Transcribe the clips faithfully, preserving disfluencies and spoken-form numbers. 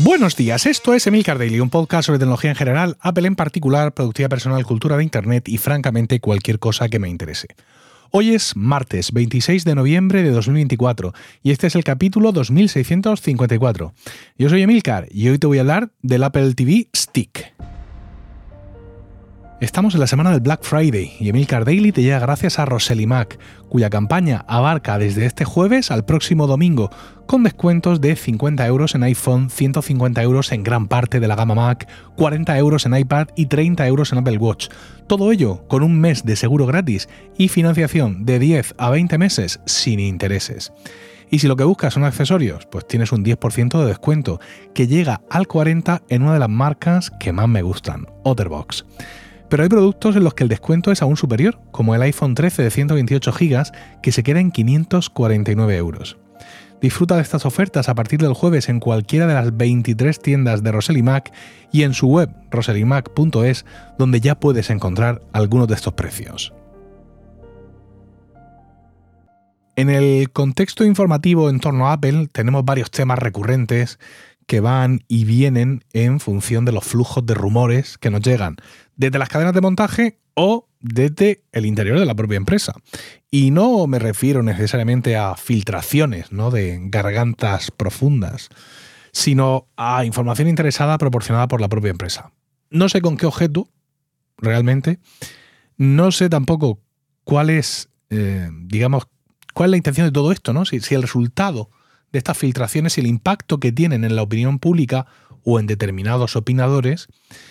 Buenos días, esto es Emilcar Daily, un podcast sobre tecnología en general, Apple en particular, productividad personal, cultura de Internet y, francamente, cualquier cosa que me interese. Hoy es martes veintiséis de noviembre de dos mil veinticuatro y este es el capítulo dos mil seiscientos cincuenta y cuatro. Yo soy Emilcar y hoy te voy a hablar del Apple T V Stick. Estamos en la semana del Black Friday y Emilcar Daily te llega gracias a Roselimac, cuya campaña abarca desde este jueves al próximo domingo, con descuentos de cincuenta euros en iPhone, ciento cincuenta euros en gran parte de la gama Mac, cuarenta euros en iPad y treinta euros en Apple Watch. Todo ello con un mes de seguro gratis y financiación de diez a veinte meses sin intereses. Y si lo que buscas son accesorios, pues tienes un diez por ciento de descuento, que llega al cuarenta por ciento en una de las marcas que más me gustan, Otterbox. Pero hay productos en los que el descuento es aún superior, como el iPhone trece de ciento veintiocho gigas, que se queda en quinientos cuarenta y nueve euros. Disfruta de estas ofertas a partir del jueves en cualquiera de las veintitrés tiendas de Roselimac y en su web roselimac punto es, donde ya puedes encontrar algunos de estos precios. En el contexto informativo en torno a Apple tenemos varios temas recurrentes que van y vienen en función de los flujos de rumores que nos llegan desde las cadenas de montaje o desde el interior de la propia empresa. Y no me refiero necesariamente a filtraciones, ¿no?, de gargantas profundas, sino a información interesada proporcionada por la propia empresa. No sé con qué objeto, realmente. No sé tampoco cuál es, eh, digamos, cuál es la intención de todo esto, ¿no? Si, si el resultado de estas filtraciones y el impacto que tienen en la opinión pública o en determinados opinadores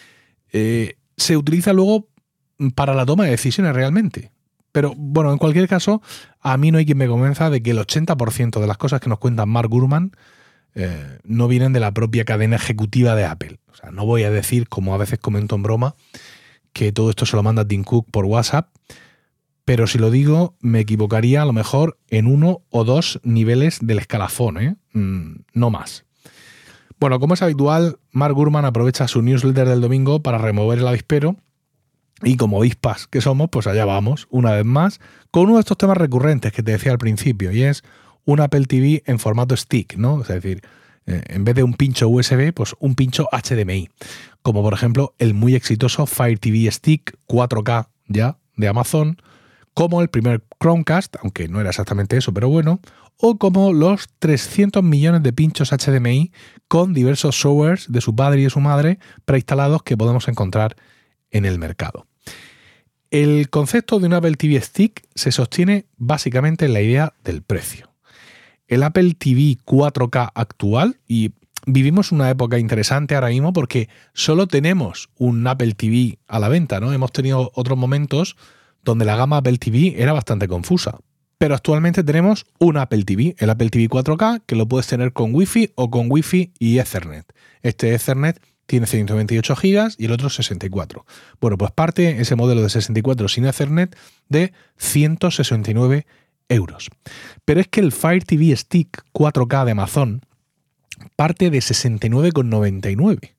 eh, se utiliza luego para la toma de decisiones realmente. Pero bueno, en cualquier caso, a mí no hay quien me convenza de que el ochenta por ciento de las cosas que nos cuenta Mark Gurman eh, no vienen de la propia cadena ejecutiva de Apple. O sea, no voy a decir, como a veces comento en broma, que todo esto se lo manda Tim Cook por WhatsApp, pero si lo digo, me equivocaría a lo mejor en uno o dos niveles del escalafón, ¿eh? Mm, no más. Bueno, como es habitual, Mark Gurman aprovecha su newsletter del domingo para remover el avispero y, como avispas que somos, pues allá vamos, una vez más, con uno de estos temas recurrentes que te decía al principio, y es un Apple T V en formato stick, ¿no? Es decir, eh, en vez de un pincho U S B, pues un pincho H D M I, como por ejemplo el muy exitoso Fire T V Stick cuatro K ya de Amazon, como el primer Chromecast, aunque no era exactamente eso, pero bueno, o como los trescientos millones de pinchos H D M I con diversos softwares de su padre y de su madre preinstalados que podemos encontrar en el mercado. El concepto de un Apple T V Stick se sostiene básicamente en la idea del precio. El Apple T V cuatro K actual, y vivimos una época interesante ahora mismo porque solo tenemos un Apple T V a la venta, ¿no? Hemos tenido otros momentos donde la gama Apple T V era bastante confusa. Pero actualmente tenemos un Apple T V, el Apple T V cuatro K, que lo puedes tener con Wi-Fi o con Wi-Fi y Ethernet. Este Ethernet tiene ciento veintiocho gigas y el otro sesenta y cuatro. Bueno, pues parte ese modelo de sesenta y cuatro sin Ethernet de ciento sesenta y nueve euros. Pero es que el Fire T V Stick cuatro K de Amazon parte de sesenta y nueve con noventa y nueve.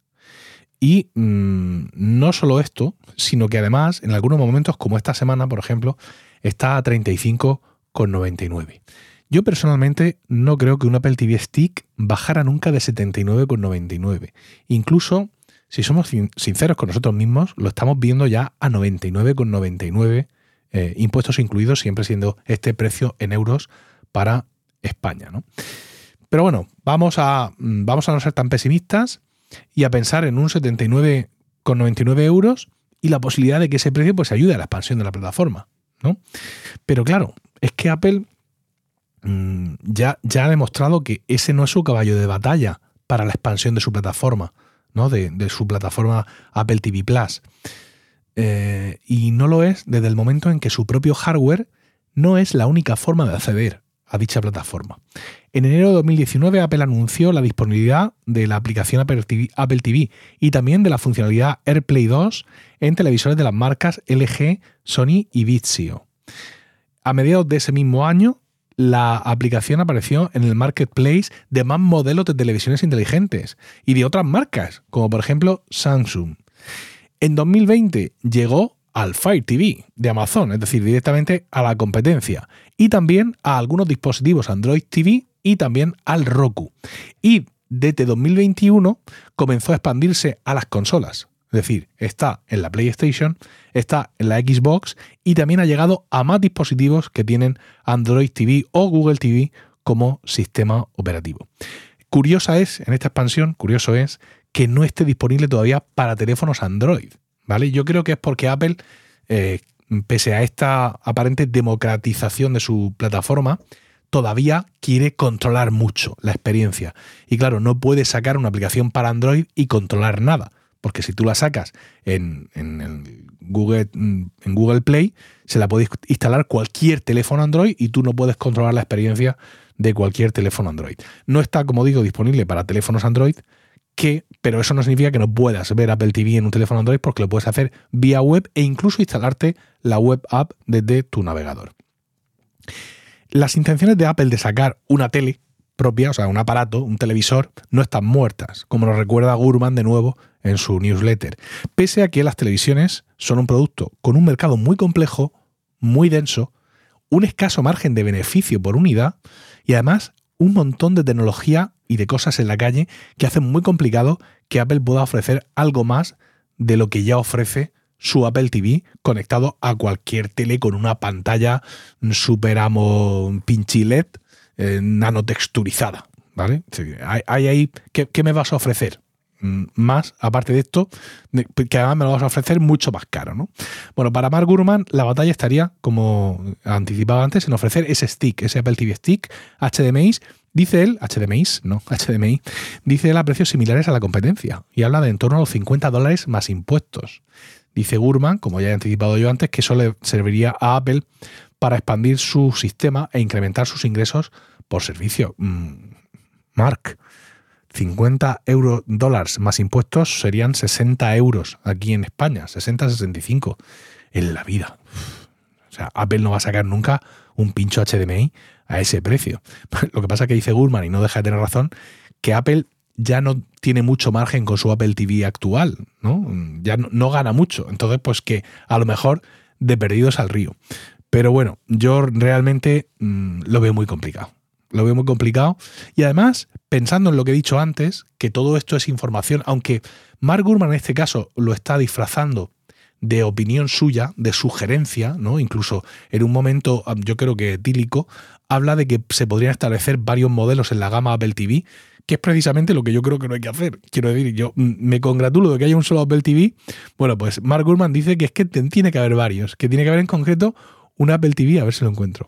Y mmm, no solo esto, sino que además en algunos momentos, como esta semana, por ejemplo, está a treinta y cinco con noventa y nueve. Yo personalmente no creo que un Apple T V Stick bajara nunca de setenta y nueve con noventa y nueve. Incluso, si somos sinceros con nosotros mismos, lo estamos viendo ya a noventa y nueve con noventa y nueve, eh, impuestos incluidos, siempre siendo este precio en euros para España, ¿no? Pero bueno, vamos a, vamos a no ser tan pesimistas y a pensar en un setenta y nueve con noventa y nueve euros y la posibilidad de que ese precio pues ayude a la expansión de la plataforma, ¿no? Pero claro, es que Apple mmm, ya, ya ha demostrado que ese no es su caballo de batalla para la expansión de su plataforma, ¿no? De, de su plataforma Apple T V Plus. Eh, y no lo es desde el momento en que su propio hardware no es la única forma de acceder a dicha plataforma. En enero de dos mil diecinueve, Apple anunció la disponibilidad de la aplicación Apple T V, Apple T V y también de la funcionalidad AirPlay dos en televisores de las marcas L G, Sony y Vizio. A mediados de ese mismo año, la aplicación apareció en el marketplace de más modelos de televisiones inteligentes y de otras marcas, como por ejemplo Samsung. En dos mil veinte llegó al Fire T V de Amazon, es decir, directamente a la competencia, y también a algunos dispositivos Android T V y también al Roku. Y desde dos mil veintiuno comenzó a expandirse a las consolas. Es decir, está en la PlayStation, está en la Xbox y también ha llegado a más dispositivos que tienen Android T V o Google T V como sistema operativo. Curiosa es, en esta expansión, curioso es que no esté disponible todavía para teléfonos Android, ¿vale? Yo creo que es porque Apple, eh, pese a esta aparente democratización de su plataforma, todavía quiere controlar mucho la experiencia. Y claro, no puede sacar una aplicación para Android y controlar nada, porque si tú la sacas en, en, en, Google, en Google Play, se la puede instalar cualquier teléfono Android y tú no puedes controlar la experiencia de cualquier teléfono Android. No está, como digo, disponible para teléfonos Android, que, pero eso no significa que no puedas ver Apple T V en un teléfono Android, porque lo puedes hacer vía web e incluso instalarte la web app desde tu navegador. Las intenciones de Apple de sacar una tele propia, o sea, un aparato, un televisor, no están muertas, como nos recuerda Gurman de nuevo en su newsletter, pese a que las televisiones son un producto con un mercado muy complejo, muy denso, un escaso margen de beneficio por unidad y además un montón de tecnología y de cosas en la calle que hacen muy complicado que Apple pueda ofrecer algo más de lo que ya ofrece su Apple T V conectado a cualquier tele con una pantalla super amo pinchi L E D eh, nanotexturizada, ¿vale? Hay, hay ahí, ¿qué, ¿qué me vas a ofrecer? Más, aparte de esto, que además me lo vas a ofrecer mucho más caro, ¿no? Bueno, para Mark Gurman la batalla estaría, como anticipaba antes, en ofrecer ese stick, ese Apple T V Stick, H D M I, dice él, H D M I, no, H D M I, dice él a precios similares a la competencia y habla de en torno a los cincuenta dólares más impuestos. Dice Gurman, como ya he anticipado yo antes, que eso le serviría a Apple para expandir su sistema e incrementar sus ingresos por servicio. Mm, Mark, cincuenta euros dólares más impuestos serían sesenta euros aquí en España, sesenta a sesenta y cinco en la vida. O sea, Apple no va a sacar nunca un pincho H D M I a ese precio. Lo que pasa es que dice Gurman, y no deja de tener razón, que Apple ya no tiene mucho margen con su Apple T V actual, ¿no? Ya no, no gana mucho. Entonces, pues que a lo mejor de perdidos al río. Pero bueno, yo realmente mmm, lo veo muy complicado. Lo veo muy complicado. Y además, pensando en lo que he dicho antes, que todo esto es información, aunque Mark Gurman en este caso lo está disfrazando de opinión suya, de sugerencia, ¿no? Incluso en un momento, yo creo que etílico, habla de que se podrían establecer varios modelos en la gama Apple T V, que es precisamente lo que yo creo que no hay que hacer. Quiero decir, yo me congratulo de que haya un solo Apple T V. Bueno, pues Mark Gurman dice que es que tiene que haber varios, que tiene que haber en concreto un Apple T V, a ver si lo encuentro.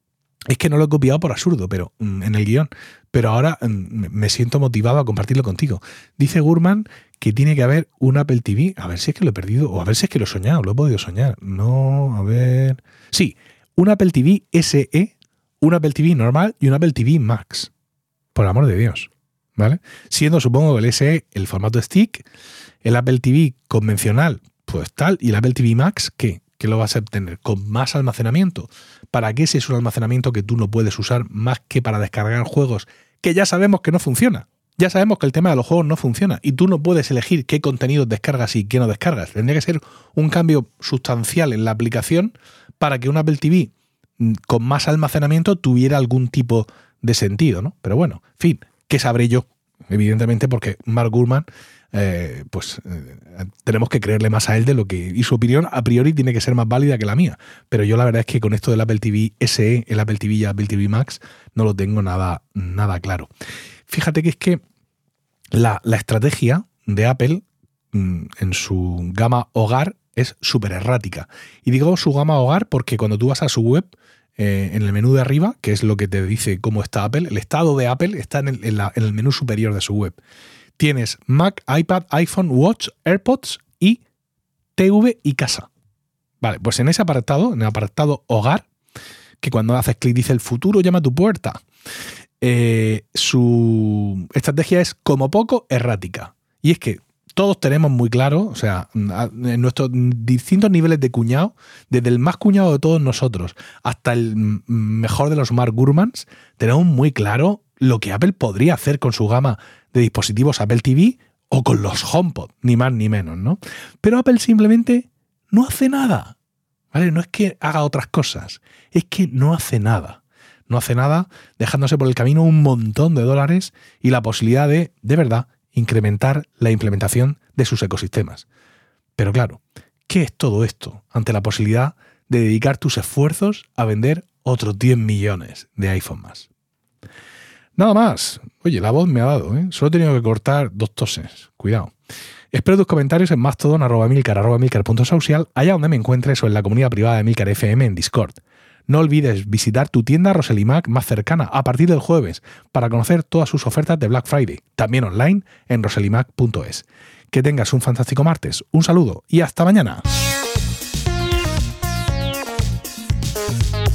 Es que no lo he copiado por absurdo, pero en el guión. Pero ahora me siento motivado a compartirlo contigo. Dice Gurman que tiene que haber un Apple T V. A ver si es que lo he perdido o a ver si es que lo he soñado. Lo he podido soñar. No, a ver... Sí, un Apple T V S E, un Apple T V normal y un Apple T V Max. Por amor de Dios. ¿Vale? Siendo, supongo, el S E el formato stick, el Apple T V convencional, pues tal, y el Apple T V Max, ¿qué? ¿Qué lo vas a obtener? ¿Con más almacenamiento? ¿Para qué si es un almacenamiento que tú no puedes usar más que para descargar juegos que ya sabemos que no funciona? Ya sabemos que el tema de los juegos no funciona y tú no puedes elegir qué contenidos descargas y qué no descargas. Tendría que ser un cambio sustancial en la aplicación para que un Apple T V con más almacenamiento tuviera algún tipo de sentido, ¿no? Pero bueno, en fin, ¿qué sabré yo? Evidentemente porque Mark Gurman, eh, pues eh, tenemos que creerle más a él de lo que... Y su opinión a priori tiene que ser más válida que la mía. Pero yo la verdad es que con esto del Apple T V S E, el Apple T V y el Apple T V Max, no lo tengo nada, nada claro. Fíjate que es que la, la estrategia de Apple mmm, en su gama hogar es súper errática. Y digo su gama hogar porque cuando tú vas a su web, Eh, en el menú de arriba, que es lo que te dice cómo está Apple, el estado de Apple está en el, en la, en el menú superior de su web. Tienes Mac, iPad, iPhone, Watch, AirPods y T V y casa. Vale, pues en ese apartado, en el apartado hogar, que cuando haces clic dice el futuro llama a tu puerta, eh, su estrategia es como poco errática. Y es que todos tenemos muy claro, o sea, en nuestros distintos niveles de cuñado, desde el más cuñado de todos nosotros hasta el mejor de los Mark Gurmans, tenemos muy claro lo que Apple podría hacer con su gama de dispositivos Apple T V o con los HomePod, ni más ni menos, ¿no? Pero Apple simplemente no hace nada, ¿vale? No es que haga otras cosas, es que no hace nada. no hace nada, dejándose por el camino un montón de dólares y la posibilidad de, de verdad, incrementar la implementación de sus ecosistemas. Pero claro, ¿qué es todo esto ante la posibilidad de dedicar tus esfuerzos a vender otros diez millones de iPhone más? Nada más. Oye, la voz me ha dado, ¿eh? Solo he tenido que cortar dos toses. Cuidado. Espero tus comentarios en mastodon arroba milcar arroba milcar punto social, allá donde me encuentres o en la comunidad privada de Milcar F M en Discord. No olvides visitar tu tienda Roselimac más cercana a partir del jueves para conocer todas sus ofertas de Black Friday, también online en roselimac punto es. Que tengas un fantástico martes, un saludo y hasta mañana.